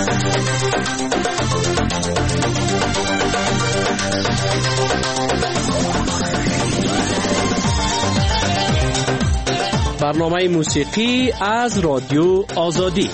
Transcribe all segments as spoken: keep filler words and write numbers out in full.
برنامه موسیقی از رادیو آزادی.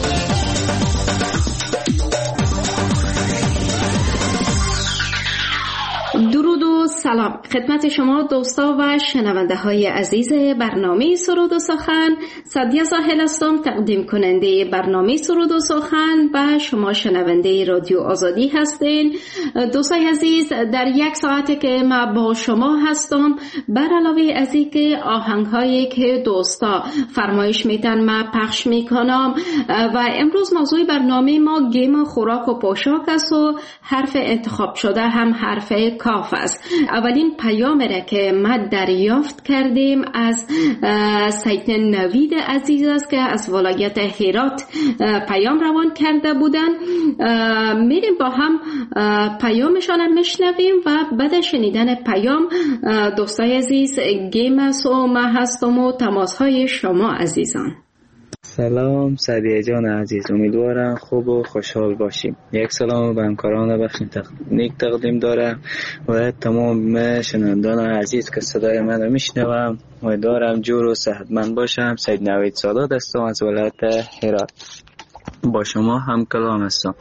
درود و سلام خدمت شما دوستا و شنونده های عزیز برنامه سرود و سخن. سعدیه ساحل هستم، تقدیم کننده برنامه سرود و سخن و شما شنونده رادیو آزادی هستین. دوستای عزیز، در یک ساعتی که ما با شما هستم، بر علاوه از اینکه آهنگ هایی که دوستا فرمایش میتن ما پخش میکنم و امروز موضوع برنامه ما گیم خوراک و پوشاک است و حرف انتخاب شده هم حرف کاف است. اولین پیام را که ما دریافت کردیم از سید نوید عزیز است که از ولایت هرات پیام روان کرده بودن. میریم با هم پیامشان میشنویم و بعد شنیدن پیام دوستای عزیز گیم است و ما هستم و تماس های شما عزیزان. سلام سعدیه جان عزیز، امیدوارم خوب و خوشحال باشیم. یک سلام به همکاران بخش تکنیک تقدیم دارم و تمام شنوندگان عزیز که صدای من رو میشنوم. امیدوارم جور و صحتمند باشم. سید نوید سادات هستم از ولایت هرات، با شما هم کلام هستم.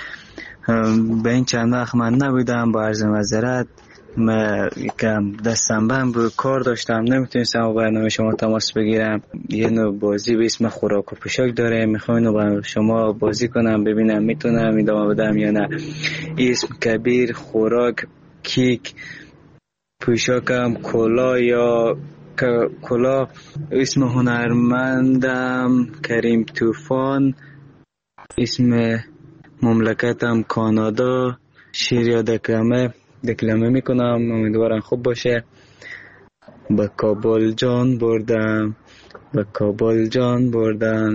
به این چند وقت من نبودم، با عرض معذرت. من یکم دستم بند بود، کار داشتم، نمیتونستم با برنامه شما تماس بگیرم. یه نوع بازی به اسم خوراک و پوشاک داره، میخوام اینو با شما بازی کنم، ببینم میتونم ادامه بدم یا نه. اسم کبیر، خوراک، کیک، پوشاکم کلا یا کلا. اسم هنرمندم کریم طوفان، اسم مملکتم کانادا. شعر یا دکلمه دکلمه میکنم، امیدوارم خوب باشه. به کابل جان بردم، به کابل جان بردن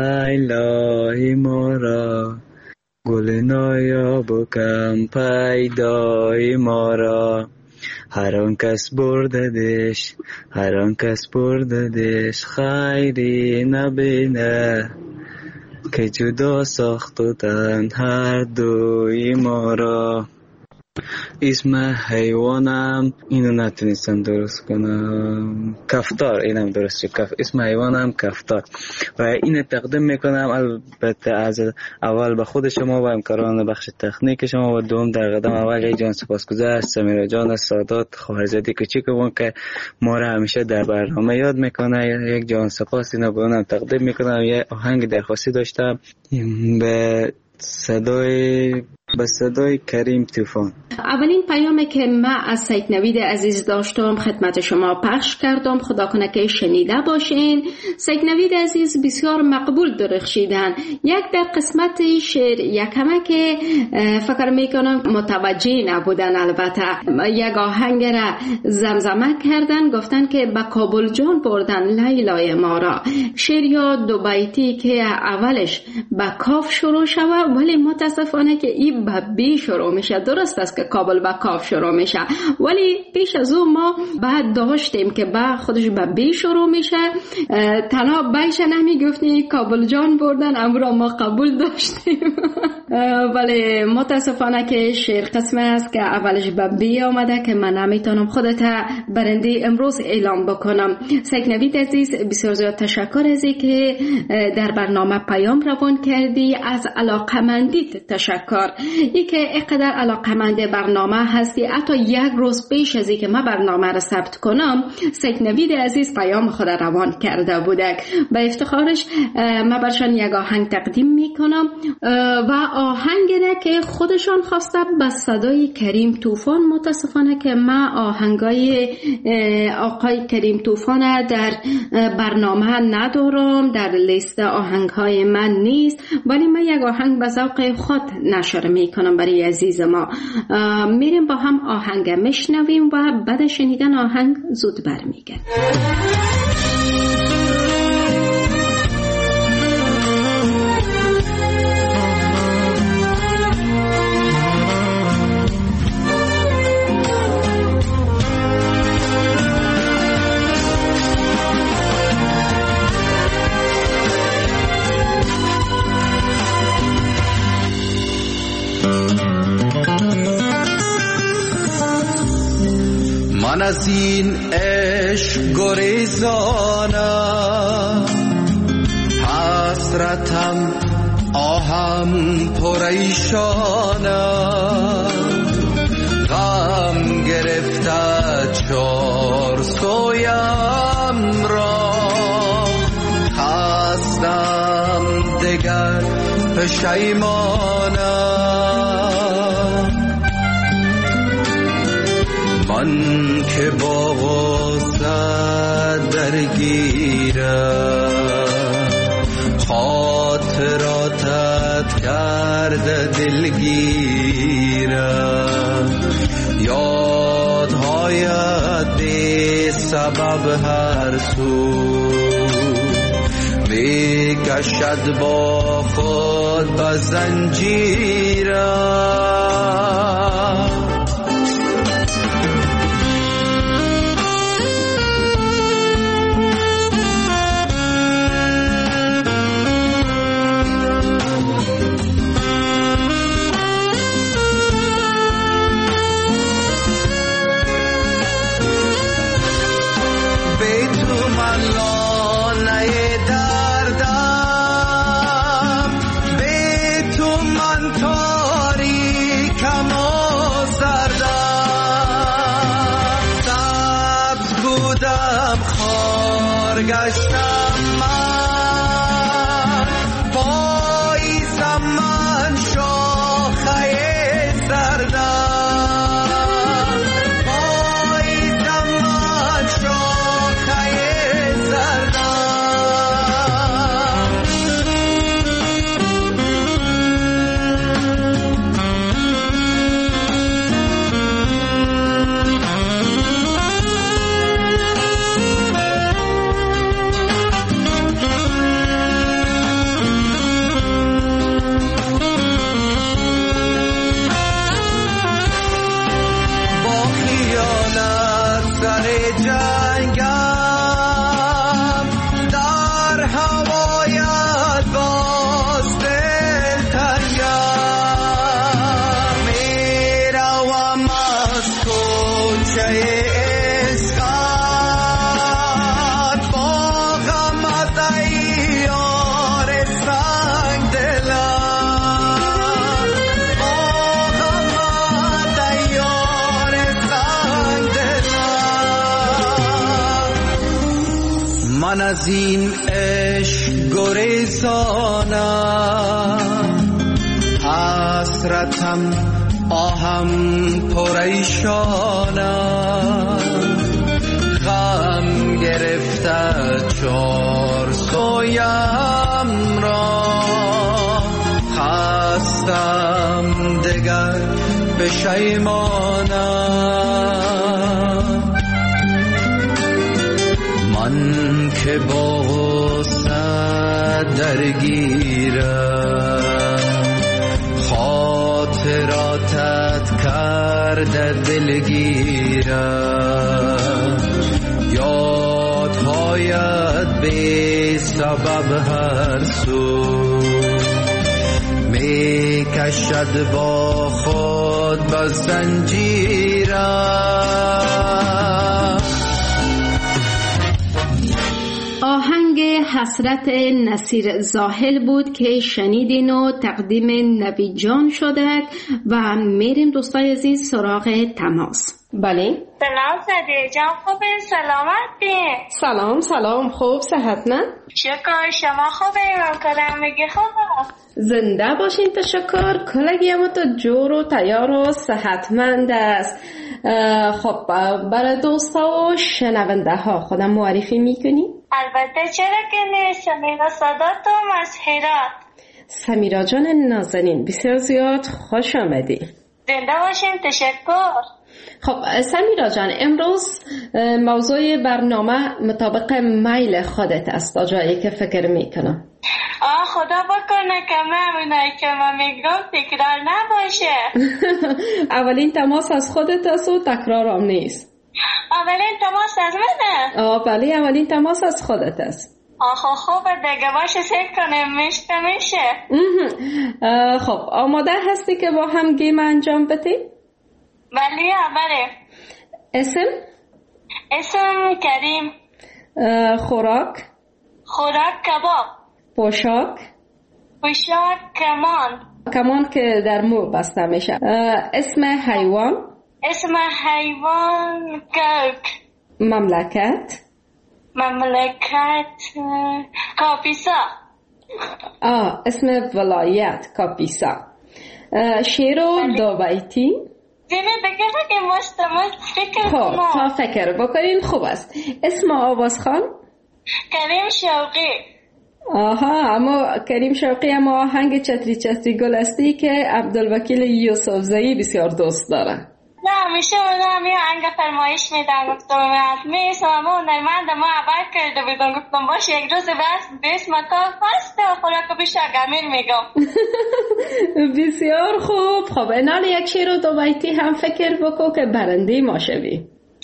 لیلای ما را، گل نایاب و کم پیدای ما را. هر آن کس برددش، هر آن کس برددش، خیری نبینه که جدا ساختن هر دوی ما را. اسم حیوانم اینو نتونستم درست کنم، کفتار. اینم درست شد، کف. اسم حیوانم کفتار و اینو تقدیم میکنم البته از اول به خود شما و همکاران بخش تکنیک شما و دوم در قدم اول یک جان سپاسگزار سمیرا جان سادات خواهرزاده کوچیکمون که ما را همیشه در برنامه یاد میکنه. یک جان سپاس اینو به اونم تقدیم میکنم. یه آهنگ درخواستی داشتم به صدای به صدای کریم طوفان. اولین پیامی که من از سید نوید عزیز داشتم خدمت شما پخش کردم، خدا کنه که شنیده باشین. سید نوید عزیز بسیار مقبول درخشیدن. یک در قسمت شعر یکمه که فکر میکنم متوجه نبودن، البته یک آهنگ را زمزمه کردن، گفتن که به کابل جان بردن لیلای ما را. شعر یا دو بیتی که اولش به کاف شروع شود ولی متاسفانه که این به بی شروع میشه. درست است که کابل با کاف شروع میشه ولی پیش از اون ما بعد داشتیم که با خودش به بی شروع میشه. تنها بیش نمیگفتیم کابل جان بردن، امرا ما قبول داشتیم ولی متاسفانه که شعر قسمه است که اولش به بی آمده که من نمیتونم خودت برنده امروز اعلام بکنم. سید نوید عزیز بسیار زیاد تشکر از که در برنامه پیام روان کردی. از علاقمندیت تشکر، ای که اینقدر علاقمند برنامه هستی. حتی یک روز پیش از اینکه من برنامه را ثبت کنم سید نوید عزیز پیام خود روان کرده بوده. به افتخارش من برشان یک آهنگ تقدیم میکنم و آهنگ را که خودشان خواسته به صدای کریم طوفان. متاسفانه که من آهنگای آقای کریم طوفان در برنامه ندارم، در لیست آهنگهای من نیست، ولی من یک آهنگ به ذوق خود نشر میکنم برای عزیز ما. میریم با هم آهنگ میشنویم و بعد شنیدن آهنگ زود برمیگردیم. من از این عشق گریزانم، حسرتم آهم پریشانم، غم گرفته چار سویم را، خستم دگر پشیمانم. من که با غصه درگیرم، خاطراتت کرده دلگیرم، یادهایت بی سبب هر سو می کشد با خود به زنجیرم. گشتم من، پاییزم من شاخه زردم، پاییزم من شاخه زردم. من از این عشق گریزانم، حسرتم آهم پریشانم، غم گرفته چار سویم را، خستم دگر پشیمانم. من که با غصه درگیرم، خاطراتت کرده دلگیرم، یادهایت بی سبب هر سو می کشد با خود به زنجیرم. آهنگ حسرت نصیر زاهل بود که شنیدین و تقدیم نوید جان شده و میریم دوستای عزیز سراغ تماس. بله سلام سعدیه جان، خوبه؟ سلامت بین؟ سلام سلام، خوب صحت نه؟ شکر، شما خوبه؟ من کلم میگی خوبه؟ زنده باشین، تشکر. کلگی اما تو جور و تیار و صحتمند است. خب برای دوستا و شنونده ها خودم معرفی میکنی؟ البته چرا که نیست. سمیرا صدات و مسحیرات. سمیرا جان نازنین، بسیار زیاد خوش آمدی. زنده باشین، تشکر. خب سمیرا جان، امروز موضوع برنامه مطابق میل خودت است، تا جایی که فکر میکنم. آه خدا بکنه که من اونایی که من میگم تکرار نباشه. اولین تماس از خودت است و تکرار هم نیست. اولین تماس از منه؟ آه بله، اولین تماس از خودت است. آخه خوبه دیگه، باشه سیک کنیم میشته میشه. خب آماده هستی که با هم گیم انجام بدیم؟ بله بله. اسم؟ اسم کریم. خوراک؟ خوراک کباب. پوشاک؟ پوشاک کمان. کمان که در مو بسته میشه. اسم حیوان؟ اسم حیوان گرگ. مملکت؟ مملکت کاپیسا. آه اسم ولایت کاپیسا. شعر و دو بیتی؟ دیگه دیگه که مستمر فکر خب کنم. تا فکر بکنین خوب است. اسم آوازخوان؟ کریم شوقی. آها اما کریم شوقی اما آهنگ چتری چتری گل استی که عبدالوکیل یوسفزئی بسیار دوست داره. نه همیشه اونا همی آهنگ فرمایش میدن. گفتم میسم اما هنرمند ما عبر کرده بیدون. گفتم باشه یک روز بس بیس مکان هسته و خوراک بیشتر گمیر میگم. بسیار خوب. خب اینال یک شعر و دو بیتی هم فکر بکو که برنده ما شوی.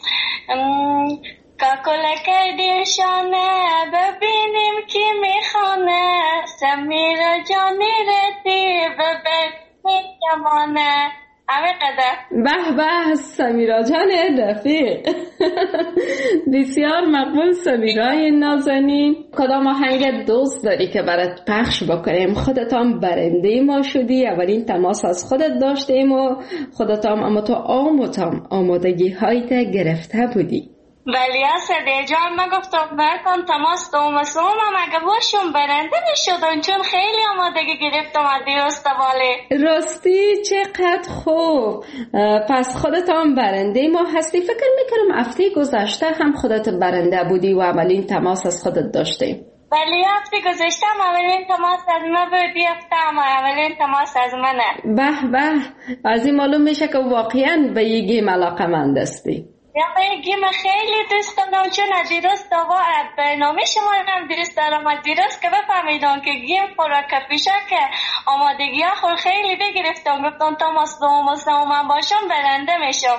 کاکلک دیرشانه ببینیم کی میخانه سمیر جانی رتی ببینیم کمانه. همه قدر. به به سمیرا جان رفیق. بسیار مقبول سمیرای نازنین. کدام آهنگ دوست داری که برات پخش بکنیم؟ خودت هم برنده ما شدی. اولین تماس از خودت داشتیم و خودت هم اما تو آموتام آمادگی هایت گرفته بودی. ولی اصده جان ما گفتم نکن تماس دوم سوم هم اگه باشون برنده می شدن چون خیلی آمادگی گرفتم از دیرست واله. راستی چقدر خوب. پس خودت هم برنده ما هستی. فکر میکنم هفته گذشته هم خودت برنده بودی و اولین تماس از خودت داشتی. ولی هفته گذشته هم اولین تماس از ما بودی. هفته هم اولین تماس از منه. به به از این معلوم میشه که واقعا به یه گیم علاقه‌مند هستی. یا به گیم خیلی دوست دارم چون از دیروز تا برنامه شما هم دوست دارم. از دیروز که بفهمیدم که گیم خوراک پیشه که آمادگی ها خور خیلی بگرفتم. گفتم تماس دوم و سوم من باشم برنده میشم.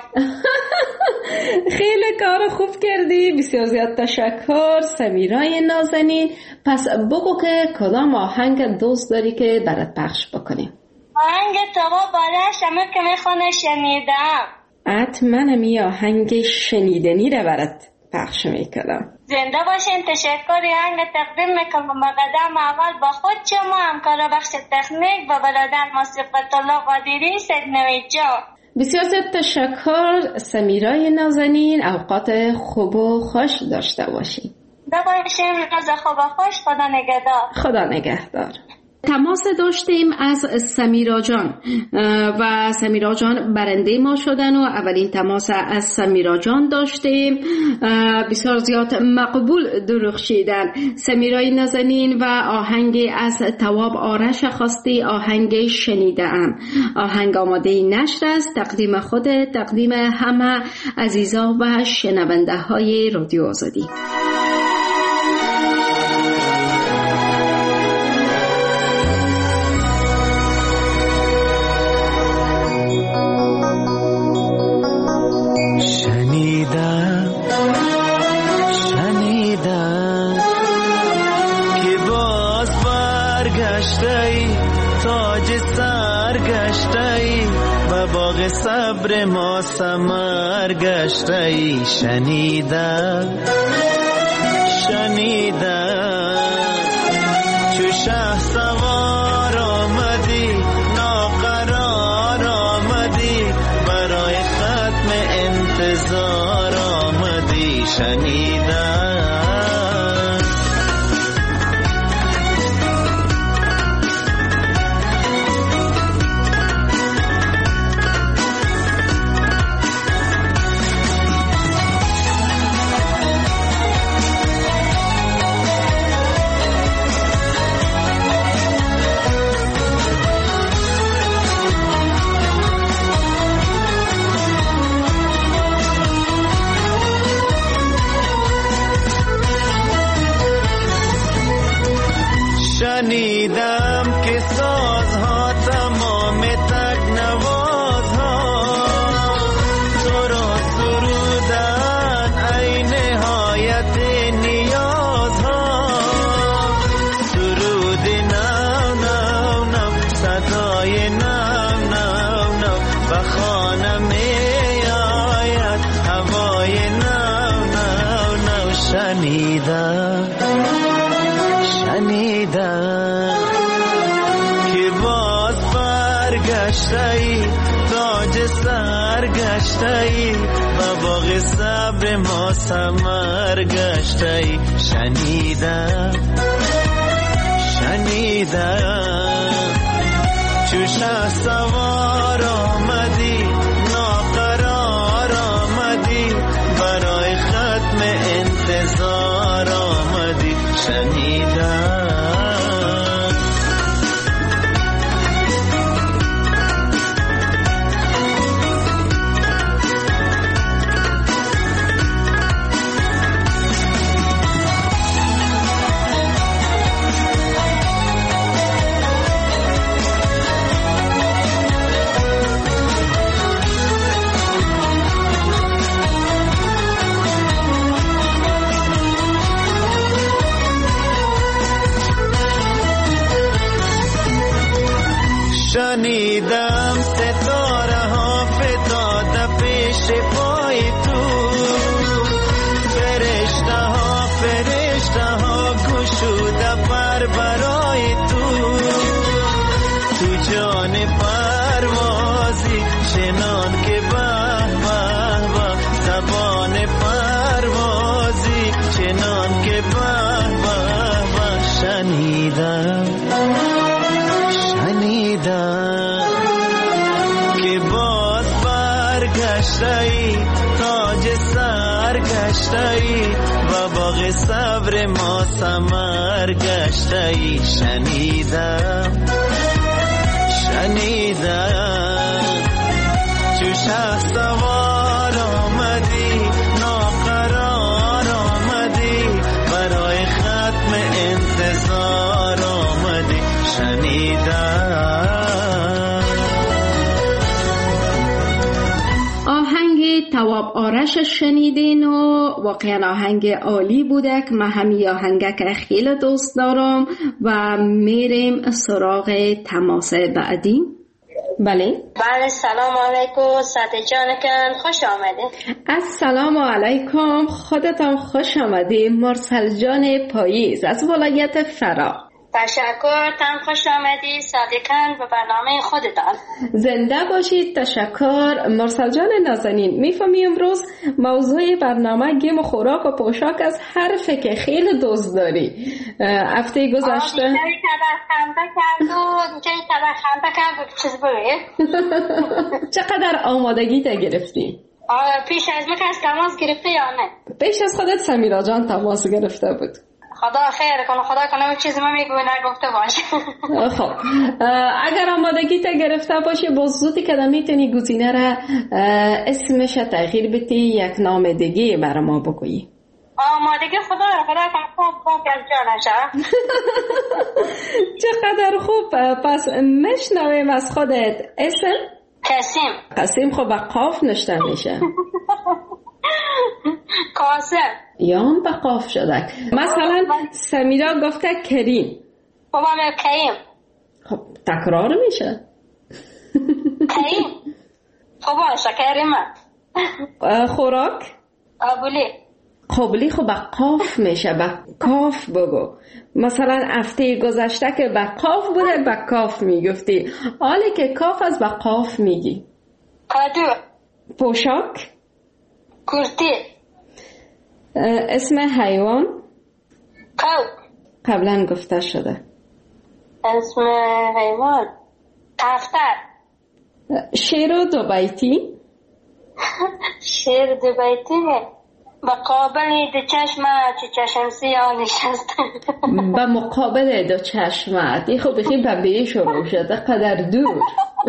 خیلی کار خوب کردی. بسیار زیاد تشکر سمیرای نازنین. پس بگو که کدام آهنگ دوست داری که برات پخش بکنیم؟ آهنگ توا بارش همه که میخونه شنیدم. حتما می آهنگ شنیدنی رو برات پخش میکنم. زنده باشین. تشکری آهنگ تقدیم میکنم. قدم اول با خود شما همکار بخش تکنیک و برادر موسیقی الله قادری سگنوی جا. بسیار زیاد تشکر سمیرای نازنین. اوقات خوب و خوش داشته باشین. زنده باشین. روز خوب و خوش. خدا نگهدار. خدا نگهدار. تماس داشتیم از سمیرا جان و سمیرا جان برنده ما شدن و اولین تماس از سمیرا جان داشتیم. بسیار زیاد مقبول درخشیدن. سمیرای نازنین و آهنگ از تواب آرش خواستی. آهنگ شنیدم. آهنگ آماده نشر است. تقدیم خود تقدیم همه عزیزا و شنونده های رادیو آزادی. صبر ما ثمر گشته. شنیدم شنیدم چو شه سوار آمدی ناقرار آمدی برای ختم انتظار آمدی. شنیدم شنیدم که سازها تمام تکنوازها تو را سرودن ای نهایت نیازها. سرود نو نو نو صدای نو نو نو و خانه می آید هوای نو نو گشته‌ای تاج سر گشته‌ای و باغ صبر ما ثمر گشته‌ای شنیدم شنیدم چو شه سوار آمدی ناقرار آمدی برای ختم انتظار آمدی شنیدم شنیدم ستاره ها فتاده پیش پای تو فرشته ها فرشته ها گشوده پر برای تو تو جان پروازی چنان که به به به زبان پروازی چنان که به به به شنیدم که باز برگشته‌ای تاج سر گشته‌ای و باغ صبر ما ثمر گشته‌ای شنیدم شنیدم چو شه سوار آمدی ناقرار آمدی برای ختم انتظار آمدی شنیدم. تواب آرش شنیدین و واقعا آهنگ عالی بوده که من همی آهنگک خیلی دوست دارم و میریم سراغ تماس بعدی. بله بله سلام علیکم ساده جانکن خوش آمده. السلام علیکم خودتان خوش آمدی مرسل جان پاییز از ولایت فرا. تشکر تم خوش آمدی صادقاً به برنامه خودتان. زنده باشید. تشکر مرسل جان نازنین. میفهمی امروز موضوع برنامه گیم و خوراک و پوشاک از حرفی که خیلی دوست داری. هفته گذشته آه دیگه کدر خنده کرد و دیگه کدر خنده کرد و چیز بگه. چقدر آمادگی تا گرفتی؟ آه پیش از من کس تماس گرفته یا نه؟ پیش از خودت سمیرا جان تماس گرفته بود. خدا خیر کنه خدا کنه چیزی من میگوی نگفته باشه. خب اگر آمادگی تا گرفته باشی با زودی که میتونی گزینه را اسمش تغییر بدی یک نام دیگه برای ما بگویی. آمادگی خدا خدا کنه خوب خوب از جانشه. چقدر خوب. پس مشنویم از خودت اسم قاسم. قاسم خب با قاف نشته میشه. قاسم یا هم با قاف شده. مثلا سمیرا گفته کریم. بابا من کریم. خب تکرار میشه. کریم. خب باشه کریم. خوراک قابلی. قابلی خب با قاف میشه. با کاف بگو. مثلا هفته گذشته که با قاف بوده با کاف میگفتی. حالی که کاف از با قاف میگی. کادو. پوشاک کرتی. اسم حیوان قو. قبلا گفته شده. اسم حیوان کفتر. شیر و دو بیتی. شیر دو بیتی با مقابل دو چشمه چه چشم سیاه نشسته. با مقابل دو چشمه دی خب بخی ببیه شروع شده قدر دور.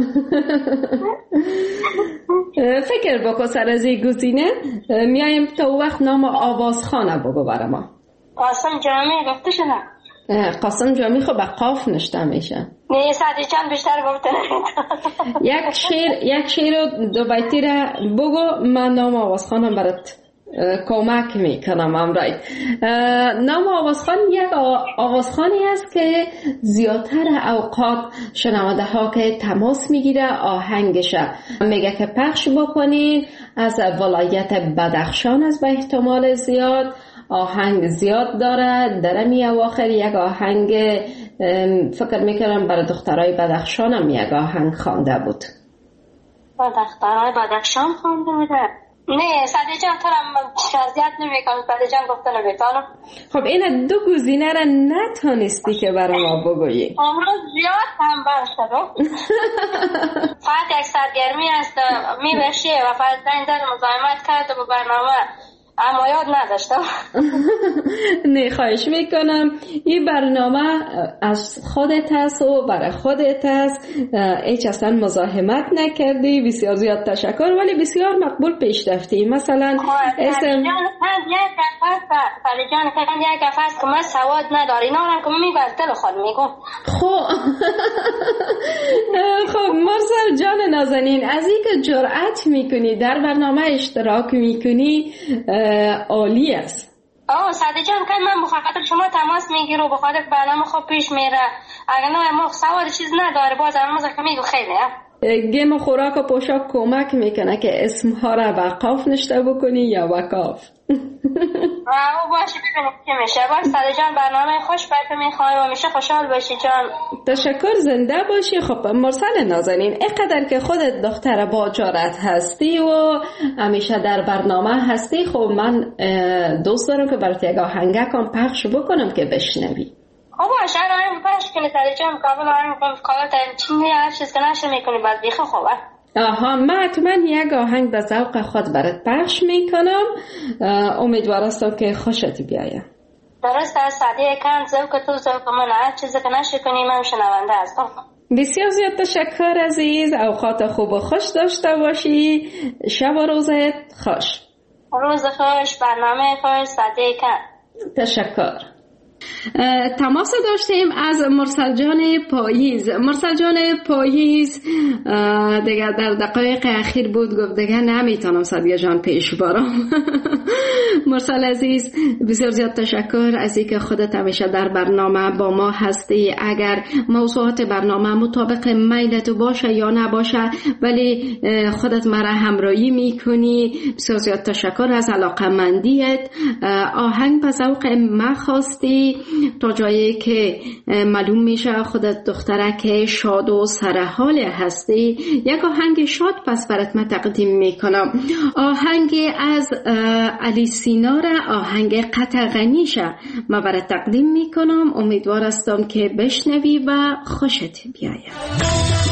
فکر بکن سر از این گزینه. میایم تا وقت نام آوازخانه بگو برای ما. قاسم جامی گفته شده. قاسم جامی خب با قاف نشته میشه. نه ساده چند بیشتر گفته. یک شیر یک شیر و دو بیتی را بگو من نام آوازخانه برات کمک میکنم امرای. نام آوازخان یک آوازخانی است که زیادتر اوقات شنونده ها که تماس میگیره آهنگش میگه که پخش بکنین از ولایت بدخشان است. به احتمال زیاد آهنگ زیاد داره. در می اواخر یک آهنگ فکر میکنم برای دخترای بدخشان هم یک آهنگ خوانده بود. با دخترای بدخشان خوانده بوده؟ نه سعدی جان تو را شازیت نمی کنم. سعدی جان گفته نمیتانم. خب این دو گزینه را نتانستی که برای ما بگویی. امروز زیاد هم برشدم. فقط یک سرگرمی است می بشه و فقط زنگ زد مزاحمت کرده به برنامه اما یاد نداشتم. نه خواهش میکنم این برنامه از خودت هست و برای خودت هست، هیچ اصلا مزاحمت نکردی. بسیار زیاد تشکر، ولی بسیار مقبول پیش رفتی. مثلا اسم جان یک جان کردن یک گفت که من سواد نداری اینا را که میگو از دل خود میگو. خب خب مرسل جان نازنین، از این که جرأت میکنی در برنامه اشتراک میکنی عالی است. آه سعدی جان که من بخاطر شما تماس میگیرم و بخاطر برنامه خوب پیش میره. اگر نه ما سواد چیز نداره باز همون که میگو خیلی گیم خوراک و پوشاک کمک میکنه که اسمها را وقاف نشته بکنی یا وقاف. او باشه ببینیم که میشه. باش سعدی جان برنامه خوش برات میخوام و میشه خوشحال باشی جان. تشکر، زنده باشی. خب مرسل نازنین، اینقدر که خودت دختر با جرأت هستی و همیشه در برنامه هستی، خب من دوست دارم که برات یک آهنگکم پخش بکنم که بشنوی. خب باشه آهنگ پخش کنی سعدی جان. قبل آهنگ کار چی هر چیز که نشه میکنی بعد بیخه خوبه. آها من حتما یک آهنگ به ذوق خود برات پخش میکنم. امیدوار هستم که خوشت بیاید. درست است سعدی کن ذوق تو ذوق من، هر چیزی که نشه کنی من شنونده هستم. بسیار زیاد تشکر عزیز. اوقات خوب و خوش داشته باشی. شب و روزت خوش. روز خوش، برنامه خوش سعدی کن. تشکر. تماس داشتیم از مرسل جان پاییز. مرسل جان پاییز دیگه در دقایق اخیر بود، گفت دیگه نمیتونم سعدیه جان پیش بارم. مرسل عزیز بسیار زیاد تشکر از اینکه خودت همیشه در برنامه با ما هستی. اگر موضوعات برنامه مطابق میلت باشه یا نباشه ولی خودت مرا همراهی میکنی. بسیار زیاد تشکر از علاقمندیت. آهنگ به ذوق ما خواستی تا جایی که معلوم میشه خودت دخترک شاد و سرحال هستی. یک آهنگ شاد پس برات من تقدیم میکنم. آهنگ از علی سینا را، آهنگ قطغنیشه من برات تقدیم میکنم. امیدوار هستم که بشنوی و خوشت بیاید.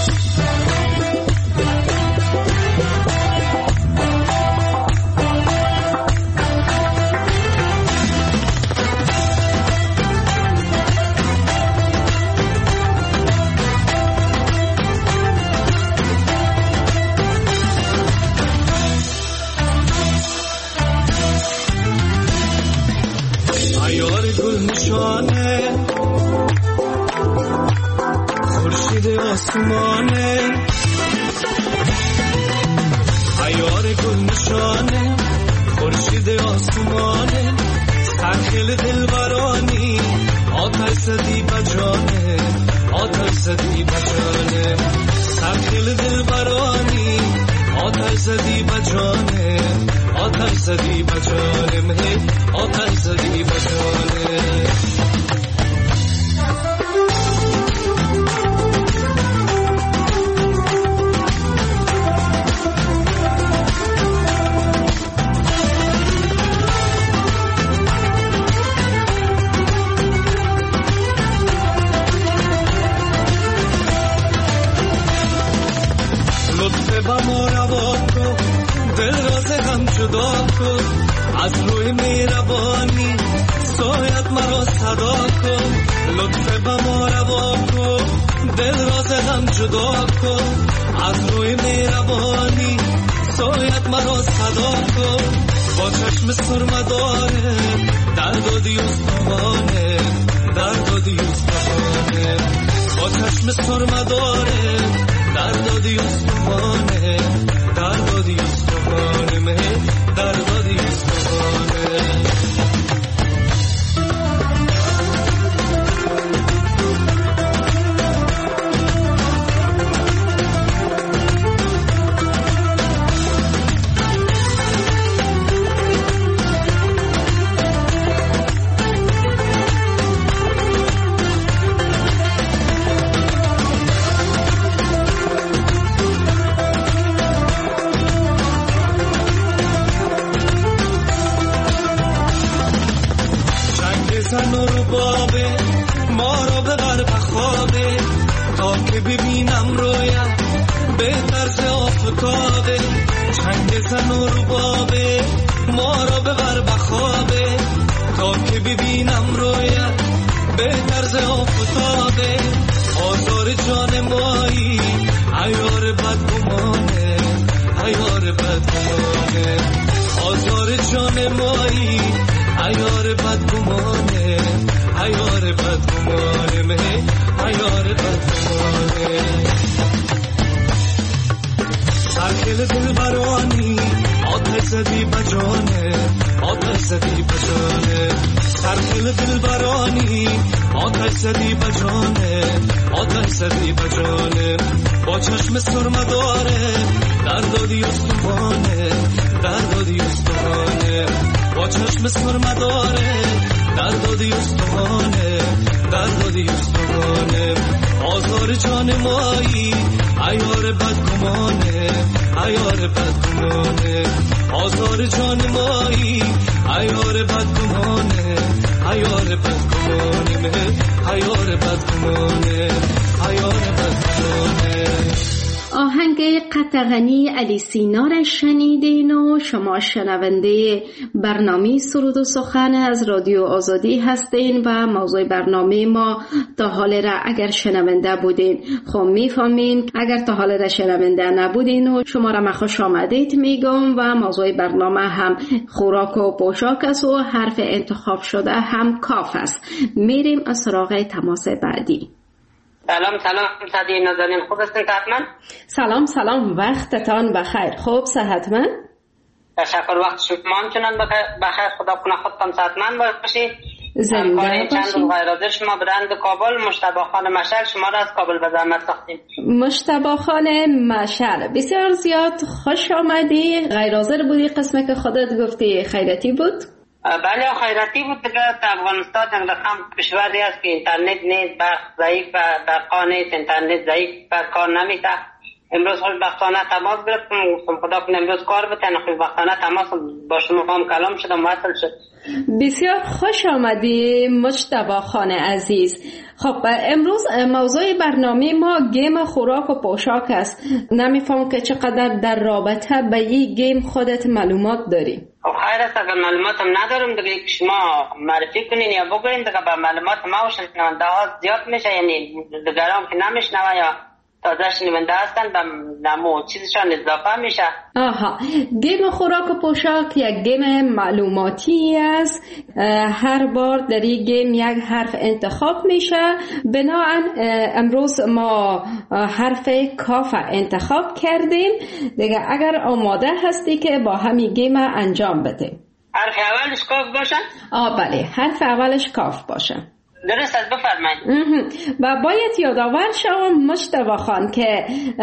خورشید آسمانه عیار گل نشانه، خورشید آسمانه سرخیل دلبرانی، آتش زدی بجانه، آتش زدی بجانه سرخیل دلبرانی، آتش زدی بجانه، آتش زدی بجانه مه آتش زدی بجانه. از روی میربانی سایت مرا صدا کن، لطف به ما روا کن، دل راز غم جدا کن. از روی میربانی سایت مرا صدا کن، با چشم سرمداره درد و دیوستوانه، درد و دیوستوانه با چشم سرمداره درد و دیوستوانه، درد و دیوستوانه مه درد و دیوستوانه. ببینم رویت به طرز آفتابه، چنگ زن و ربابه ما را ببر بخوابه، تا که ببینم رویت به طرز آفتابه. آزار جان مایی عیار بدگمانه، عیار بدگمانه، آزار جان مایی عیار بدگمانه، عیار بدگمانه، مه عیار بدگمانه. سرکل دل برانی آتش زدی بجانه، آتش زدی بجانه، سرکل دل برانی آتش زدی بجانه، آتش زدی بجانه. با چشم سرمه داره در دادی استوانه، در دادی استوانه، با چشم سرمه داره در دادی استوانه، در دادی استوانه. آزار جان مایی عیار بدگمانه، عیار بدگمانه، آزار جان مایی عیار بدگمانه، عیار بدگمانه، عیار بدگمانه، عیار بدگمانه. آهنگ قطغنی علی سینا را شنیدین و شما شنونده برنامه سرود و سخن از رادیو آزادی هستین و موضوع برنامه ما تا حال را اگر شنونده بودین خب میفهمین، اگر تا حال را شنونده نبودین و شما را خوش آمدید میگم. و موضوع برنامه هم خوراک و پوشاک است و حرف انتخاب شده هم کاف است. میریم از سراغ تماس بعدی. سلام سلام صدی نازنین، خوب هستین حتما؟ سلام سلام، وقتتان بخیر. خوب صحتمند؟ تشکر، وقت شما همچنان بخیر، خدا کنه خودتان صحتمند باشید. زنده باشید. چند روز غیرحاضر شما برند کابل مجتبی خان مشعل شما را از کابل به زحمت ساختیم. مجتبی خان مشعل بسیار زیاد خوش آمدی. غیرحاضر بودی، قسمه که خودت گفتی خیرتی بود؟ بله خیراتی بود دیگه. افغانستان در رقم کشوری است که اینترنت نیست، برق ضعیف و برقا نیست، اینترنت ضعیف و کار نمیده. امروز خوشبختانه تماس گرفتم، گفتم خدا کنه امروز کار بتن، خوشبختانه تماس با شما هم کلام شدم، وصل شد. بسیار خوش آمدی مجتبی خان عزیز. خب امروز موضوع برنامه ما گیم خوراک و پوشاک است. نمیفهم که چقدر در رابطه به این گیم خودت معلومات داری؟ خب خیر است، اگر معلوماتم ندارم دیگه شما معرفی کنین یا بگوین دیگه به معلومات ما و شنونده ها زیاد میشه، یعنی دیگران که نمیشنوه یا تازه شنونده هستن به نمو چیزشان اضافه میشه. آها، گیم خوراک و پوشاک یک گیم معلوماتی است. هر بار در این گیم یک حرف انتخاب میشه. بنابراین امروز ما حرف کاف انتخاب کردیم دیگه. اگر آماده هستی که با همین گیم انجام بدیم. حرف اولش کاف باشه؟ آه بله، حرف اولش کاف باشه. درست است، بفرمایید. و باید یادآور شوم مجتبی خان که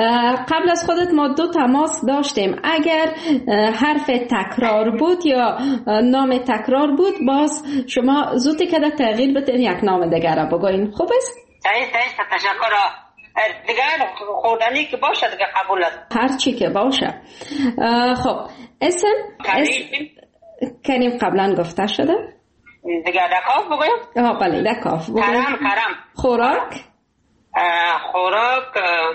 قبل از خودت ما دو تماس داشتیم. اگر حرف تکرار بود یا نام تکرار بود باز شما زودی که تغییر بتین یک نام دیگر را بگوین. خوب است؟ صحیح صحیح، تشکر. دیگر خوردنی که باشه دیگه قبول است. هر چی که باشه. خب اسم کریم کریم قبلا گفته شده دیگه. دکاف بگویم؟ آه بله دکاف بگویم. کرم کرم. خوراک خوراک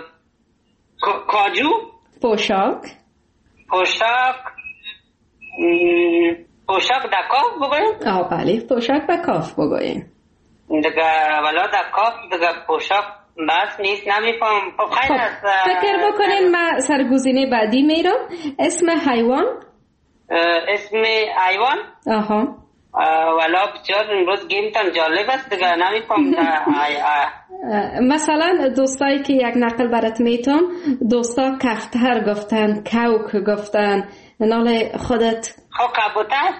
کاجو. پوشاک پوشاک پوشاک دکاف بگویم؟ آه بله پوشاک دکاف بگویم دیگه. ولی دکاف دیگه پوشاک بس نیست، نمیفهم. خب خیلی است. فکر بکنین من سرگزینه بعدی میرم. اسم حیوان. اسم حیوان؟ آها. ولا بسیار امروز گیمتان جالب است دیگه، نمیفهم. مثلا دوستایی که یک نقل برات میتونم، دوستا کفتر گفتن، کوک گفتن، نال خودت خب کبوتر.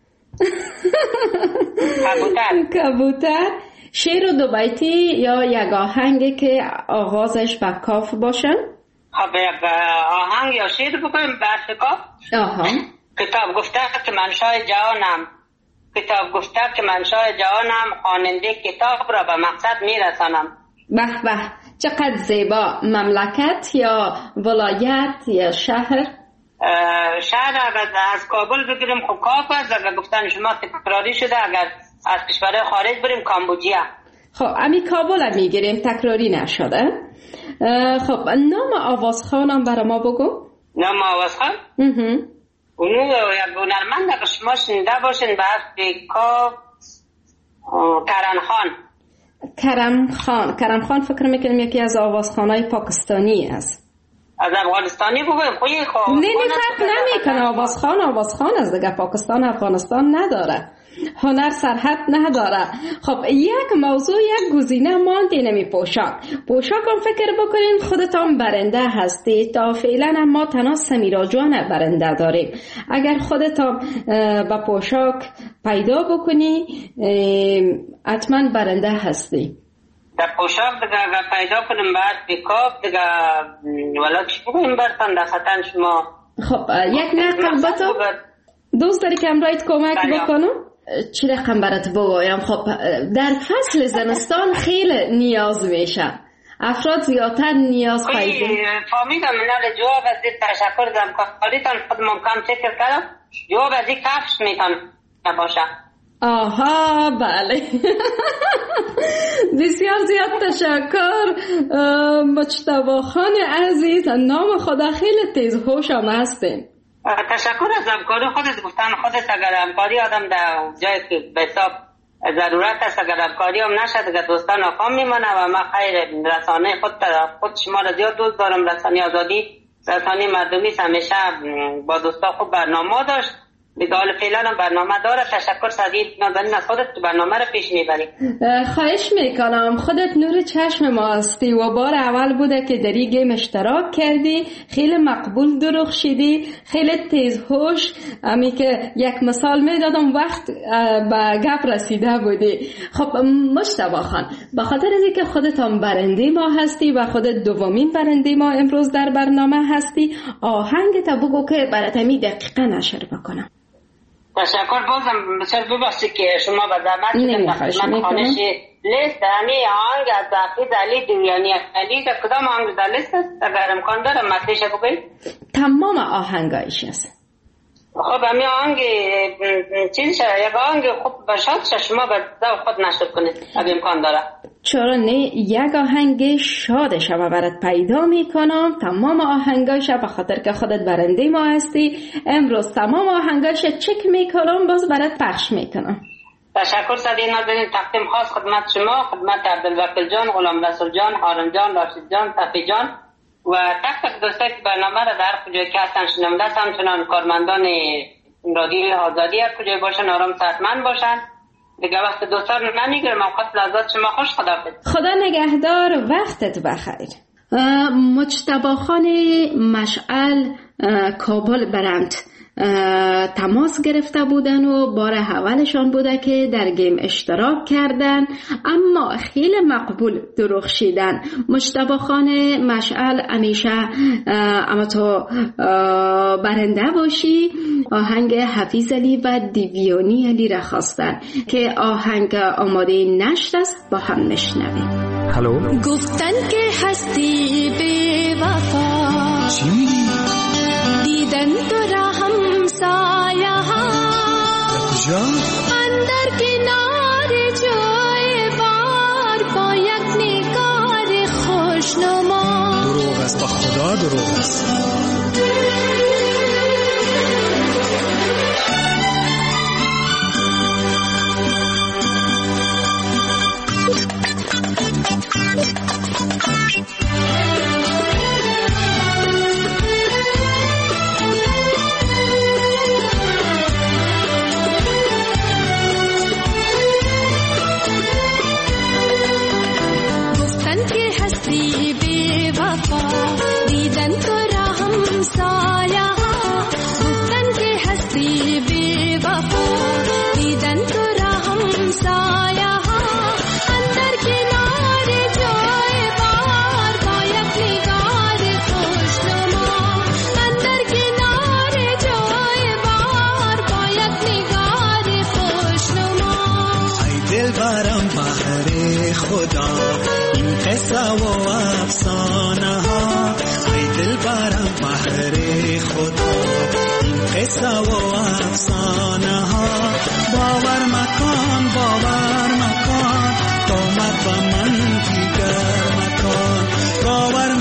کبوتر کبوتر. شعر و دو بیتی یا یک آهنگی که آغازش با کاف باشن. خب یک آهنگ یا شعر بکنیم بحث کاف. آها. کتاب گفته که منشای جهانم، کتاب گفته که منشای جهانم، خواننده کتاب را به مقصد میرسانم. به به، چقدر زیبا. مملکت یا ولایت یا شهر؟ شهر اگر از کابل بگیریم خب کاف است. اگر گفتن شما تکراری شده، اگر از کشور خارج بریم کامبوجیا. خب امی کابل هم میگیریم، تکراری نشده. خب نام آوازخوانم برای ما بگو. نام آوازخوان؟ اونو یک هنرمند که شما شنیده باشین به حرف کاف کرم خان. کرم خان کرم خان فکر میکنم یکی از آوازخوانای پاکستانی است. از افغانستانی بگویم خویی خواه نه نه فرق نمیکنه. آوازخوان آوازخوان از دیگه. پاکستان افغانستان نداره، هنر سرحد نداره. خب یک موضوع یک گزینه مانده نمی پوشاک. پوشاک هم فکر بکنین خودتان برنده هستی. تا فعلا ما تنها سمیرا جان برنده داریم. اگر خودتان با پوشاک پیدا بکنی حتما برنده هستی. در پوشاک دیگه اگر پیدا کنیم بعد بیکاپ دیگه ولی چی بگویم برتن در خطن شما. خب یک نقل بطا دوست داری که امرایت کمک بکنم؟ چی رقم برات بگویم؟ خب در فصل زمستان خیلی نیاز میشه، افراد زیادتر نیاز پیدا. فهمیدم. من جواب از دید تشکر دارم که خالیتان خود ممکن فکر کردم جواب از این کفش میتون نباشه. آها بله. بسیار زیاد تشکر مجتبی خان عزیز. نام خدا خیلی تیز هوش هم هستین. تشکر از همکاری خودت. گفتن خودت اگر همکاری آدم در جایی که به حساب ضرورت است اگر همکاری هم نشد اگر دوستان ناکام میمانه و ما خیر رسانه خود خود شما را زیاد دوست دارم. رسانه آزادی رسانه مردمی همیشه با دوستا خوب برنامه داشت. دیگه حال فعلا هم برنامه داره. تشکر سعید نازنین از خودت برنامه رو پیش میبری. خواهش میکنم. خودت نور چشم ما هستی و بار اول بوده که در این گیم اشتراک کردی. خیلی مقبول درخشیدی، خیلی تیز هوش. امی که یک مثال میدادم وقت به گپ رسیده بودی. خب مجتبی خان به خاطر از اینکه خودت هم برنده ما هستی و خودت دومین برنده ما امروز در برنامه هستی، آهنگ تا بگو که برات می دقیقا نشر بکنم. تشکر. بازم بسیار ببخشید که شما به زحمت خدمت خانش لیست همی آهنگ از حافظ علی دیویانی علی که کدام آهنگ در لیست است اگر امکان داره مطلعش بگویید؟ تمام آهنگایش است. خب همی آهنگ چیز شد یک آهنگ خوب باشد شما به ذوق خود نشد کنید اگر امکان داره. چرا نه؟ یک آهنگ شادش و برات پیدا میکنم. تمام آهنگایش به خاطر که خودت برنده ما هستی امروز تمام آهنگایش چک میکنم باز برات پخش میکنم. تشکر سعید نازنین. تقدیم خاص خدمت شما، خدمت عبدالوکیل جان، غلام رسول جان، هارون جان، راشد جان، صفی جان و تک تک دوستایی که برنامه را در کجایی که هستن شنونده هستن، همچنان کارمندان رادیو آزادی هر کجای باشن آرام صحتمند باشن. دیگه وقت دوستان نمیگیرم. اوقات لحظات شما خوش. خداحافظ. خدا نگهدار. وقتت بخیر. مجتبی خان مشعل کابل برند تماس گرفته بودن و بار اولشان بوده که در گیم اشتراک کردن اما خیلی مقبول درخشیدن. مجتبی خان مشعل همیشه اما تو برنده باشی. آهنگ حفیظ علی و دیویانی علی را خواستن که آهنگ آماده نشت است. با هم نشنویم. هلو. گفتن که هستی بی وفا دیدن تو را همسایه ها اندر کنار جای بار با یک نگار خوشنما. دروغ است با خدا دروغ است. باور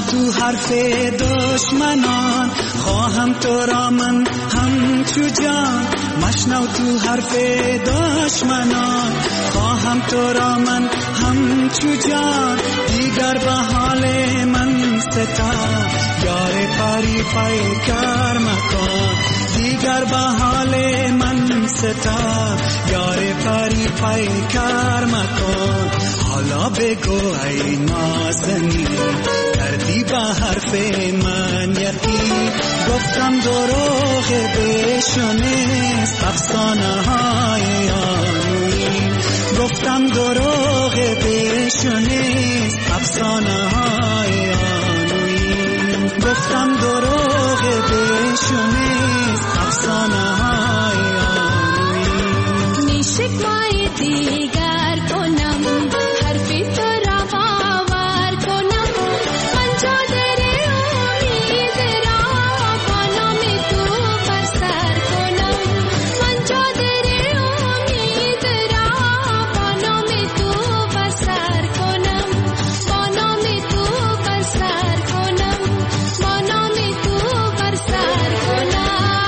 تو حرف دشمنان، خواهم تو را من همچو جان. مشنو تو حرف دشمنان، خواهم تو را من همچو جان. دیگر به حال من ستم، یار پری پیکر مکن. دیگر به حال من ستم، یار پری پیکر مکن. حالا بگو ای نازنین، کردی به حرف من یقین. گفتم دروغ بشنیست افسانه های آنوین. گفتم دروغ بشنیست افسانه های آنوین. گفتم دروغ بشنیست افسانه های آنوین. نیشکوای دیگر کنم، حرفی تو را باور کنم. من چادر امید را با نام تو بر سر کنم. من چادر امید را با نام تو بر سر کنم. با نام تو بر سر کنم. با نام تو بر سر کنم.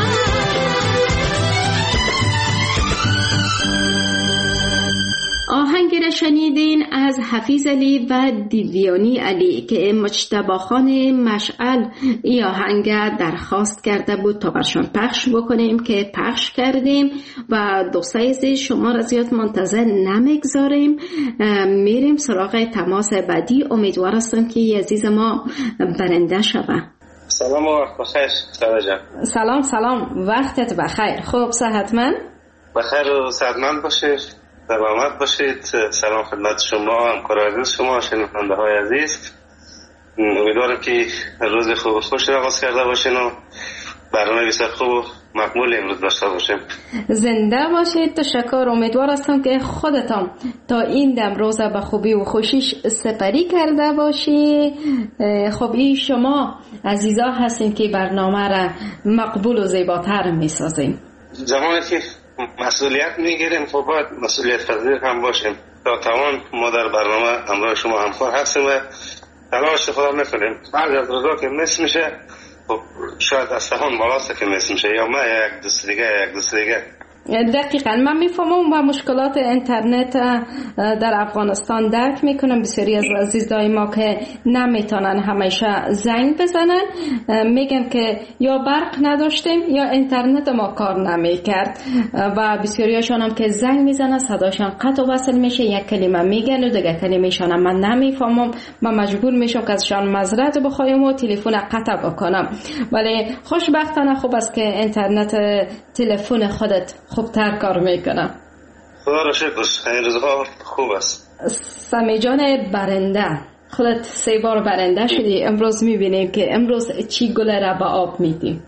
آهنگی را شنیدین از حفیظ علی و دیویانی علی که مجتبی خان مشعل ای آهنگ درخواست کرده بود تا برشان پخش بکنیم که پخش کردیم و دوستای عزیز شما را زیاد منتظر نمیگذاریم، میریم سراغ تماس بعدی. امیدوار هستم که عزیز ما برنده شوه. سلام و وقت بخیر سارا جان. سلام سلام، وقتت بخیر. خوب صحتمند؟ بخیر و صحتمند باشید، سلامت باشید. سلام خدمت شما، همکاران شما، شنونده های عزیز. امیدوارم که روز خوب و خوش آغاز کرده باشین و برنامه بسیار خوب و مقبول امروز داشته باشیم. زنده باشید. تشکر. امیدوار هستم که خودتان تا این دم روز به خوبی و خوشیش سپری کرده باشی. خب این شما عزیزا هستین که برنامه را مقبول و زیباتر میسازیم. زمانی که مسئولیت میگیریم خب باید مسئولیت پذیر هم باشیم. تا توان ما در برنامه همراه شما همکار هستیم و تلاش خدا میکنیم. بعد از روزا که مس میشه خب شاید از توان بالاست که مس میشه، یا ما یک دوست دیگه یک دوست دیگه. دقیقاً من میفهمم و مشکلات اینترنت در افغانستان درک میکنم. بسیاری از عزیزای ما که نمیتونن همیشه زنگ بزنن میگن که یا برق نداشتیم یا اینترنت ما کار نمیکرد و بسیاریاشون هم که زنگ میزنن صداشون قطع و وصل میشه، یک کلمه میگن و دیگه کلمه‌شون من نمیفهمم. من مجبور میشم که ازشان معذرت بخوایم و تلفن قطع بکنم. ولی خوشبختانه خوب است که اینترنت تلفن خودت خوبتر کار میکنه. خدا را شکر، این روزها خوب است. سمی جان برنده، خودت سه بار برنده شدی. امروز میبینیم که امروز چی گل را به آب میدیم.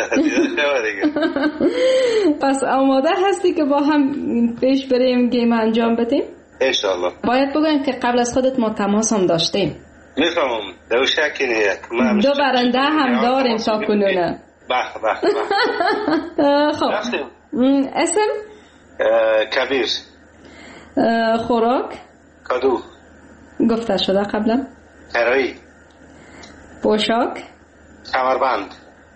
پس آماده هستی که با هم پیش بریم گیم انجام بدیم؟ انشالله. باید بگویم که قبل از خودت ما تماس هم داشتیم. میفهمم، دو شکی نیست. دو برنده هم داریم تا کنونه. به به به. خب اسم؟ کبیر. خوراک؟ کدو. گفته شده قبلا؟ کرایی. پوشاک؟ کمربند.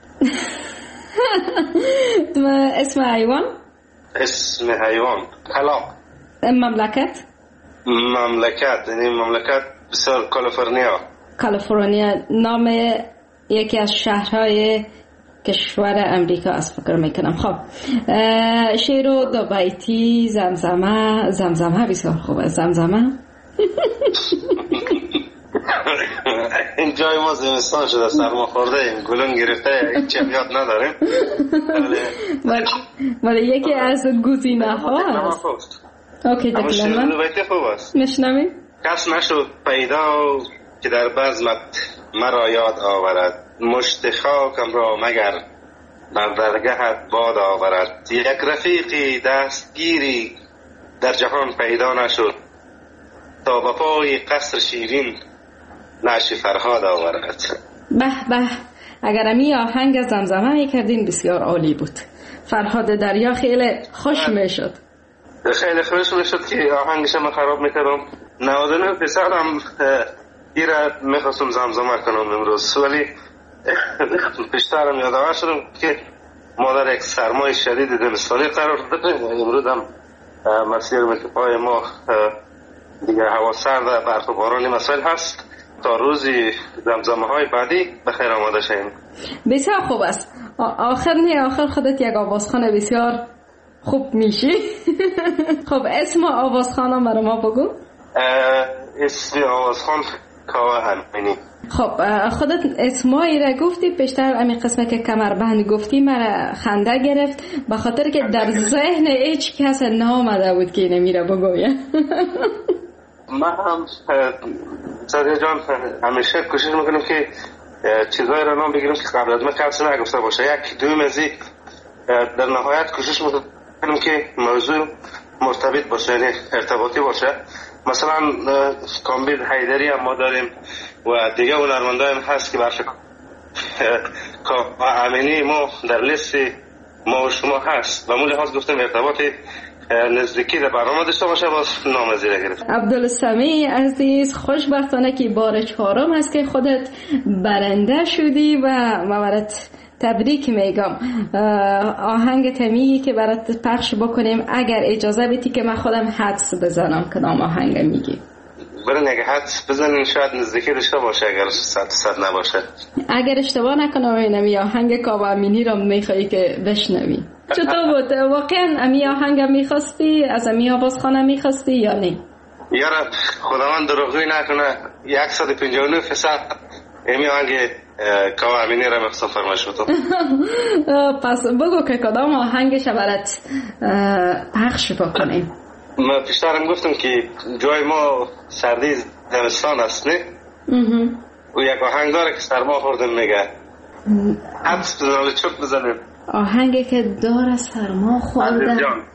اسم حیوان؟ اسم حیوان کلاغ. مملکت؟ مملکت یعنی مملکت بسیار کالیفرنیا. کالیفرنیا نام یکی از شهرهای کشور امریکا است فکر میکنم. خب شعر و دو بیتی زمزمه. زمزمه بسیار خوبه. زمزمه این جای ما زمستان شده، سرما خورده ایم، گلون گرفته، هیچ یاد نداریم. ولی یکی از گزینه ها هست. اوکی دکلمه دو بیتی خوب است. میشنویم. کس نشد پیدا که در بزمت مرا یاد آورد، مشت خاکم را مگر بر درگهت باد آورد. یک رفیقی دستگیری در جهان پیدا نشد، تا به پای قصر شیرین نعش فرهاد آورد. به به، اگر امی آهنگ زمزمه میکردین بسیار عالی بود. فرهاد دریا خیلی خوش میشد. خیلی خوش میشد که آهنگش من خراب میکردم. نود و نه درصد هم این را میخواستم زمزمه کنم امروز، ولی پیشترم یادآور شدم که ما در یک سرمای شدید زمستانی قرار داریم. امروز هم مسیر منطقه‌های ما دیگه هوا سرد، برف و بارانی مسائل هست. تا روزی زمزمه های بعدی بخیر آماده شیم. بسیار خوب است. آخر نه آخر خودت یک آوازخوان بسیار خوب میشی. خب اسم آوازخوانم برای ما بگو. اسم آوازخوان کاوه امینی. خب خودت اسمایی را گفتی، پیشتر امی قسمه که کمربند گفتی مرا خنده گرفت، به خاطر که در ذهن هیچ کس نامده بود که نمیره بگویه. ما هم سادیا جان همیشه کوشش میکنیم که چیزایی را نام بگیریم که قبل از ما کسی نگفته باشه. یک دوم از این در نهایت کوشش میکنیم که موضوع مرتبط باشه، یعنی ارتباطی باشه. مثلا کامبیل حیدری هم ما داریم و دیگه هنرمندان هست که برش کاوه امینی ما در لیست ما و شما هست و مولی هست گفتیم ارتباطی نزدیکی در برنامه داشته باشه، باز نام زیره گرفت. عبدالسمیع عزیز، خوشبختانه که بار چهارم است که خودت برنده شدی و ما برات تبریک میگم. آهنگ تمیگی که برات پخش بکنیم اگر اجازه بدی که من خودم حدس بزنم کدام آهنگ میگی. برن اگه حدس بزنین شاید نزدیکی داشته باشه، اگر صد صد نباشه. اگر اشتباه نکنم اینمی آهنگ کاوه امینی را میخوایی که بشنوی. چطور بود؟ واقعا امی آهنگ میخواستی؟ از امی آوازخانه میخواستی یا نه؟ یارا خداوند دروغی نکنه صد و پنجاه و نه درصد امی آهنگ کاوه امینی را میخواستم فرمایش بدم. پس بگو که کدام آهنگش برات پخش بکنیم. ما پیشترم گفتم که جای ما سردی زمستان است نه؟ و یک آهنگ داره که سرما خوردم میگه حدس بزنم چوب بزنیم. آهنگی که داره سرما خوردم. عزیز جان.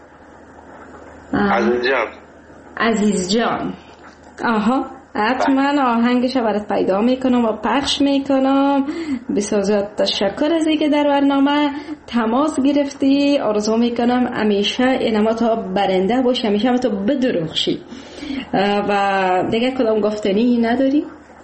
عزیز جان عزیز جان. آها حتما آهنگش برات پیدا میکنم و پخش میکنم. بسیار زیاد تشکر از اینکه در برنامه تماس گرفتی. آرزو میکنم همیشه اینما تا برنده باشی، همیشه تو بدرخشی. و دیگه کدام گفتنی نداری؟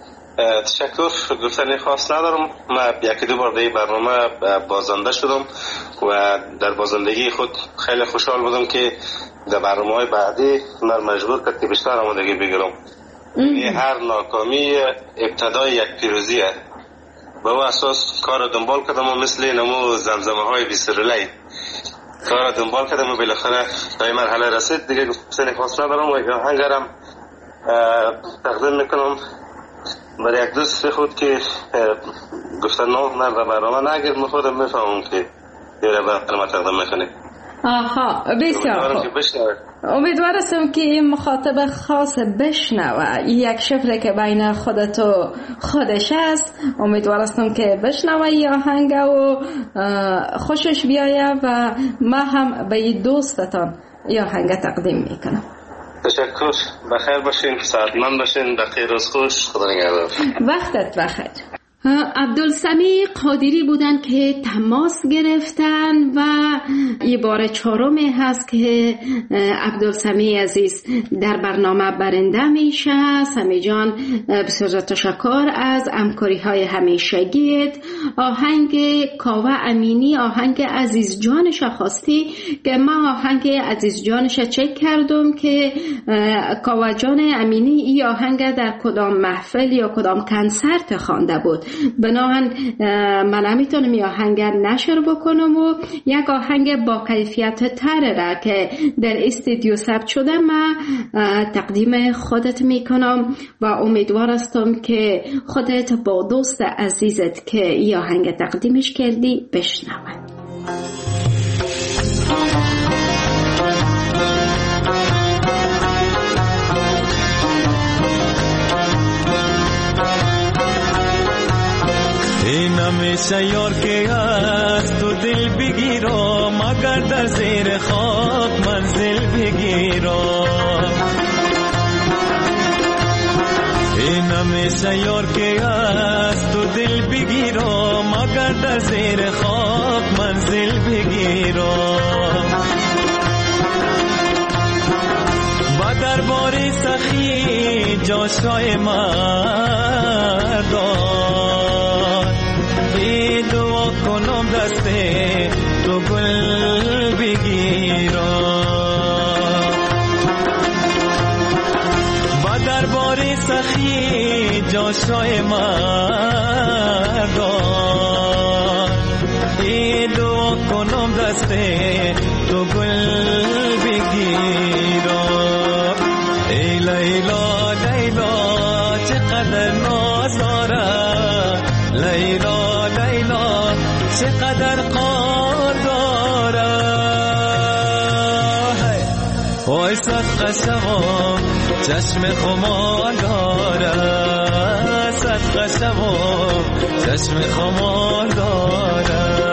تشکر، گفتنی خاص ندارم. من یکی دو بار در برنامه بازنده شدم و در بازندگی خود خیلی خوشحال بودم که در برنامه‌های بعدی من مجبور کرد که بیشتر آمادگی بگیرم. هر ناکامی ابتدای یک پیروزیه. به او اساس کار دنبال کردم و مثل نمو زمزمه های بیسرلی کار دنبال کردم و بالاخره تا این مرحله رسید. دیگه گفتنی خاص ندارم و آهنگرم تقدیم میکنم برای یک دوست خود که گفتن نام نرده برنامه نگیر من خودم میفهمم که دیره برنامه تقدیم میکنیم. آها بسیار خوب. امیدوارستم که این مخاطب خاص بشنوه یک شفره که بین خودت و خودش است. امیدوارستم که بشنوه این آهنگ و خوشش بیایه و ما هم به این دوستتان این آهنگ تقدیم میکنم. تشکر، بخیر باشین، سعادتمند باشین، بخیر روز خوش، خدا نگهدار. وقتت بخیر. عبدالسمیع قادری بودن که تماس گرفتن و یه بار چهارمی هست که عبدالسمیع عزیز در برنامه برنده میشه. سمی جان بسیار تشکر از همکاری های همیشگیت. آهنگ کاوه امینی آهنگ عزیز جانش خواستی که من آهنگ عزیز جانش چک کردم که کاوه جان امینی این آهنگ در کدام محفل یا کدام کنسرت خوانده بود. بنابراین من نمیتونم این آهنگ نشر بکنم و یک آهنگ با کیفیت تر را که در استودیو ثبت شده من تقدیم خودت میکنم و امیدوار هستم که خودت با دوست عزیزت که این آهنگ تقدیمش کردی بشنوند. این همیشه یار که هست تو دل بگیرم مگر در زیر خاک منزل بگیرم. این همیشه یار که هست تو دل بگیرم مگر در زیر خاک منزل بگیرم. با دربار سخی جاشای مردان ای دعا کنم دست تو گل بگیرم با دربار سخی جاشای مردان ای دعا کنم دست تو گل بگیرم ای لیلا لیلا چقدر ناز داره لیلا لیلا چقدر قار داره وای صدقه شوام چشم خمار داره صدقه شوام چشم خمار داره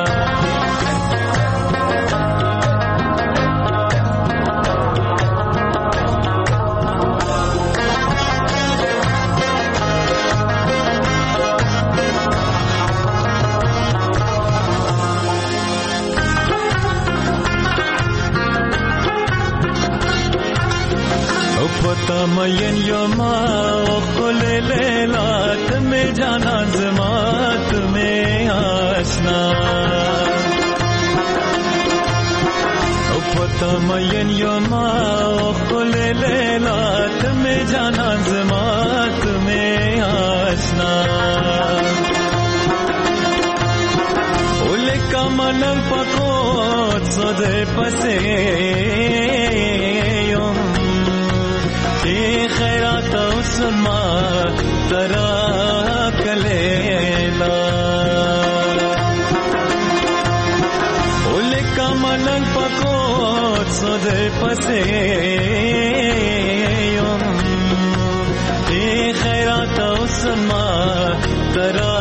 تمین یوما کل لیلا تمہیں جانا زما تمہیں آشنا تمین یوما کل لیلا تمہیں جانا زما تمہیں آشنا اول کمنم پکوت سودے پسے ای خیرات اسما ترا کلیلا اول کمنن پکوت سودے پسے ای خیرات اسما ترا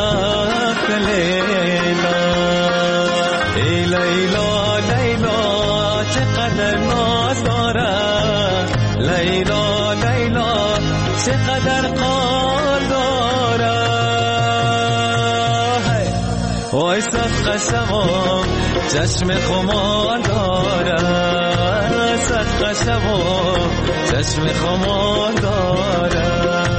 کلیلا ای لیلا لیلا چقدر ناز داره لیلا چقدر قار داره وای صدقه شوام چشم خمار داره صدقه شوام چشم خمار داره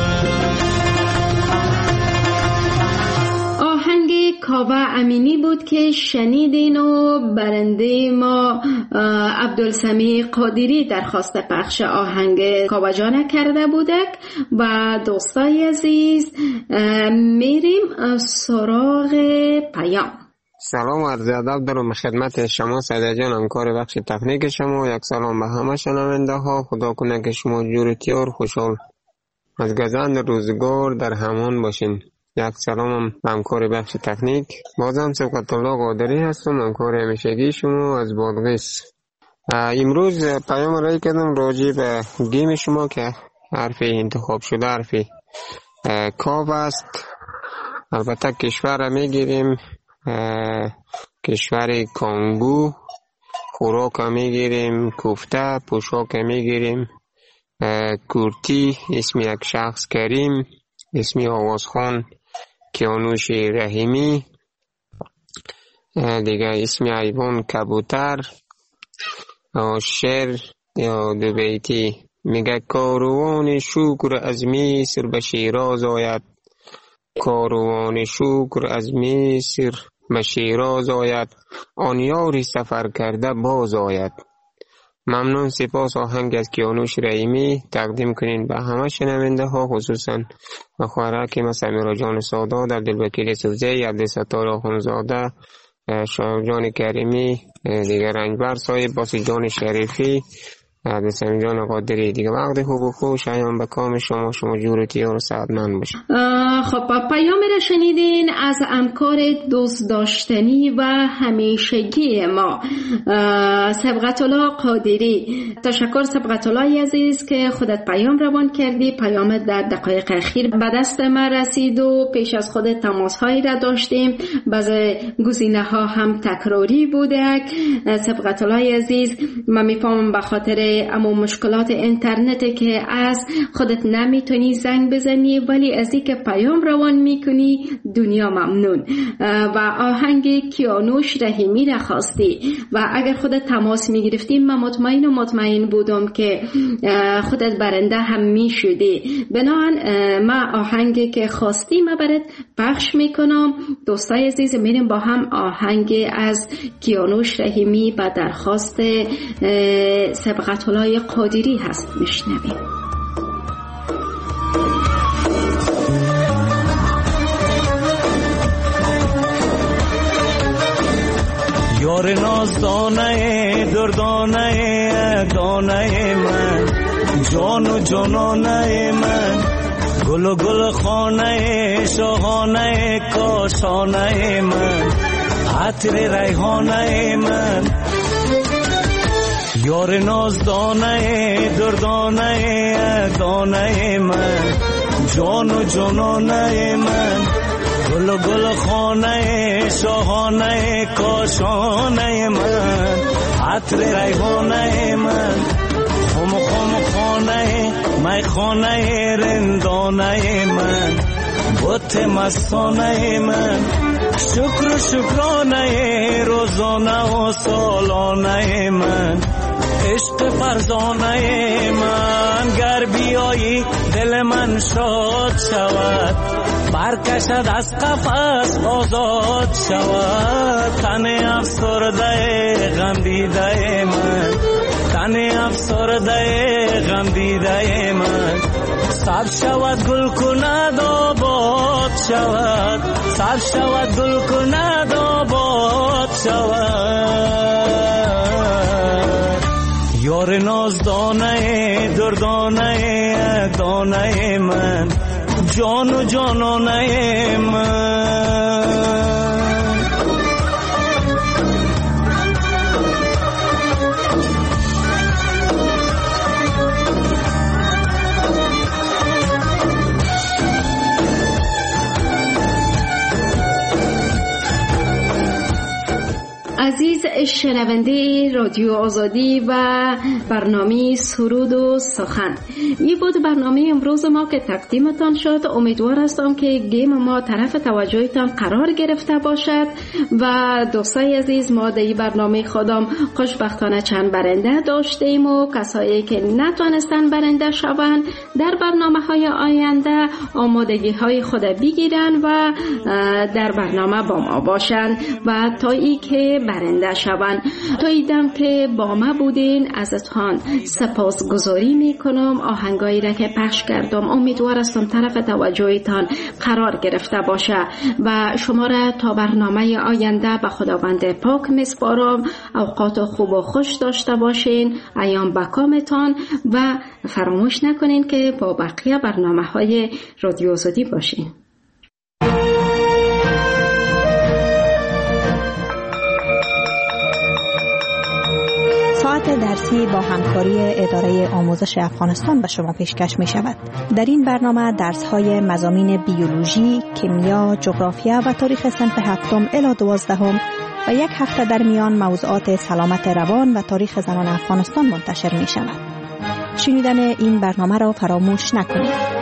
کاوه امینی بود که شنیدین و برنده ما عبدالسمیع قادری درخواست پخش آهنگ کاوه جان کرده بودک و دوستای عزیز میریم سراغ پیام. سلام و عرض ادب دارم خدمت شما سعید جان، همکار بخش تکنیک شما. یک سلام به همه شنونده ها. خدا کنه که شما جورتی و خوشحال از گذشت روزگار در همان باشین. یک سلام همکار بخش تکنیک، بازم سبقت الله قادری هستم، همکار همیشگی شما از بادغیس. امروز پیام رای کردم راجع به گیم شما که حرف انتخاب شده حرف کاف است. البته کشور را میگیریم کشور کانگو، خوراک را میگیریم کوفته، پوشاک را میگیریم کورتی، اسم یک شخص کریم، اسم آوازخان کیانوش رحیمی، دیگه اسم حیوان کبوتر، شعر یا دو بیتی میگه کاروان شکر از مصر به شیراز آید، کاروان شکر از مصر به شیراز آید، آن یاری سفر کرده باز آید. ممنون، سپاس. آهنگ از کیانوش رحیمی تقدیم کنین به همه شنونده ها، خصوصا به خواهرک ما سمیرا جان سادات، عبدالوکیل سوزی، عبدالستار آخونزاده، شاه جان کریمی، دیگر رنجبر صاحب، باسی جان شریفی، عبدالسمی جان قادری. دیگه وقت خوب و خوش ایام به کام شما، شما جورتی ها رو سعدمند باشید. خب پیامی را شنیدین از همکار دوست داشتنی و همیشگی ما سبقت الله قادری. تشکر سبقت الله عزیز که خودت پیام روان کردی. پیام در دقایق اخیر به دست ما رسید و پیش از خود تماس هایی را داشتیم، بعضی گزینه ها هم تکراری بوده. سبقت الله عزیز، من میفهمم به خاطر اما مشکلات اینترنت که از خودت نمیتونی زنگ بزنی، ولی از اینکه پیام سلام روان میکنی دنیا ممنون و آهنگ کیانوش رحیمی را خواستی و اگر خودت تماس میگرفتی من مطمئن و مطمئن بودم که خودت برنده هم میشدی. بنابراین ما آهنگی که خواستی ما برات پخش میکنم. دوستای عزیز میریم با هم آهنگ از کیانوش رحیمی و درخواست سبقت الله قادری هست میشنویم. یار نازدانه دردانه دانه من جان و جانانه من گل و گل خانه شاهانه کاشانه من عطر ریحانه من یار نازدانه دردانه دانه من جان و جانانه من گل و گل خانه شاهانه کاشانه من عطر ریحانه من خم خم خانه می خانه رندانه من بت مستانه من شکر شکرانه روزانه و سالانه من عشق فرزانه من گر بیایی دل من شاد شود برکشد از قفس آزاد شود تن افسرده غم دیده من تن افسرده غم دیده من سب شود گل کند آباد شود سب شود گل کند آباد شود یار نازدانه دردانه دانه من جان و جانانه من عزیز شنونده رادیو آزادی و برنامه سرود و سخن، این بود برنامه امروز ما که تقدیمتان شد. امیدوار هستم که گیم ما طرف توجهتان قرار گرفته باشد و دوستای عزیز ما در این برنامه خودم خوشبختانه چند برنده داشتیم و کسایی که نتونستن برنده شوند در برنامه های آینده آمادگی های خود بگیرن و در برنامه با ما باشن و تا ای که برنده شوند. تا ایدم که با ما بودین ازتان سپاسگزاری میکنم. آهنگایی را که پخش کردم امیدوار هستم طرف توجهتان قرار گرفته باشه و شما را تا برنامه آینده به خداوند پاک میسپارم. اوقات خوب و خوش داشته باشین، ایام بکامتان و فراموش نکنین که با بقیه برنامه های رادیو آزادی باشین. ساعت درسی با همکاری اداره آموزش افغانستان به شما پیشکش می شود. در این برنامه درس های مضامین بیولوژی، کیمیا، جغرافیا و تاریخ صنف هفتم الی دوازدهم و یک هفته در میان موضوعات سلامت روان و تاریخ زنان افغانستان منتشر می شود. شنیدن این برنامه را فراموش نکنید.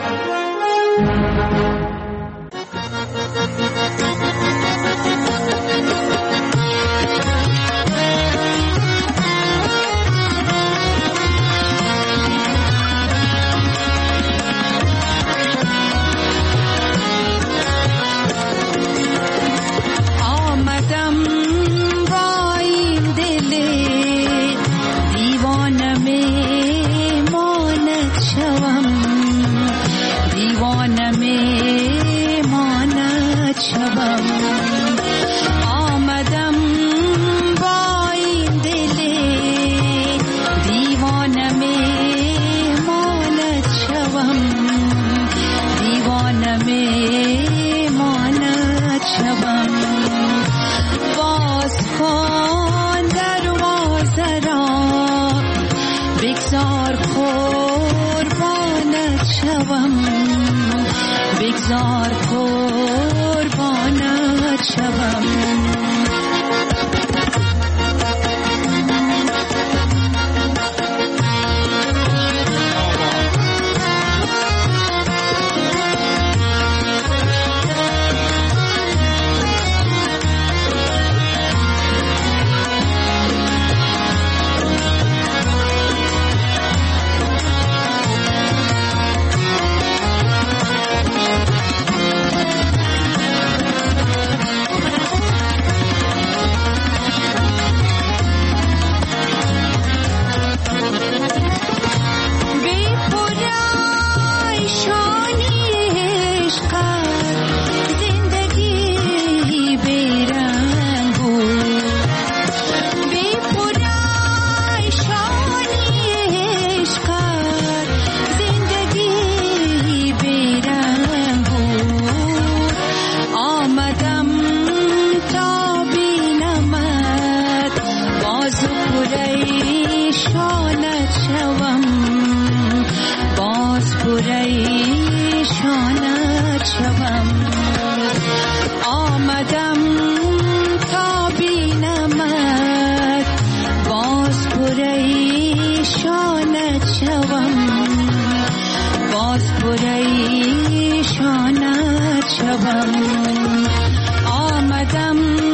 پریشانت شوم آمدم